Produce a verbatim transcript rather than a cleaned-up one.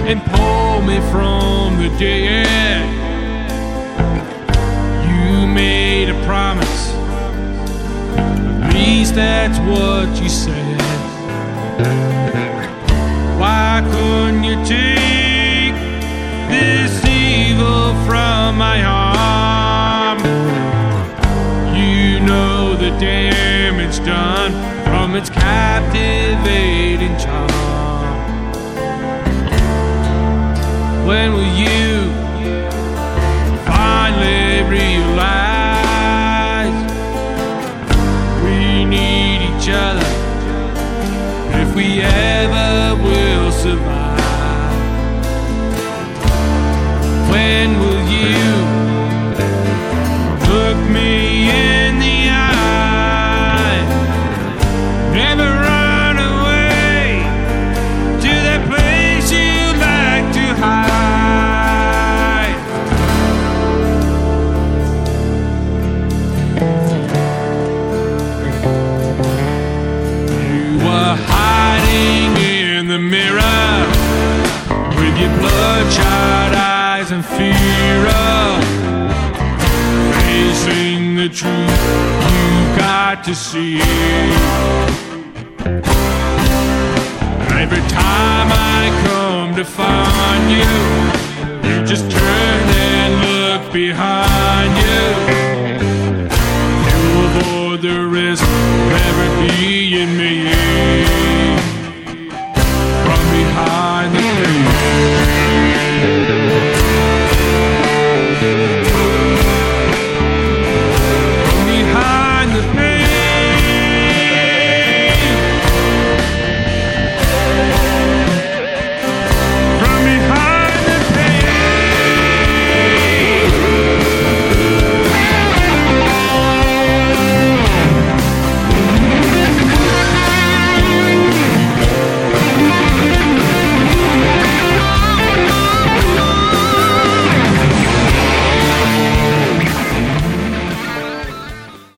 and pull me from the dead. You made a promise, at least that's what you said. Why couldn't you take this evil from my arm? You know the damage done from its captivating charm. When will you finally realize we need each other if we ever will survive? When will you look me in the eye? Never run away to that place you like to hide. You were hiding in the mirror with your bloodshot eyes and fear of facing the truth. You got to see. Every time I come to find you, you just turn and look behind you. You avoid the risk of ever being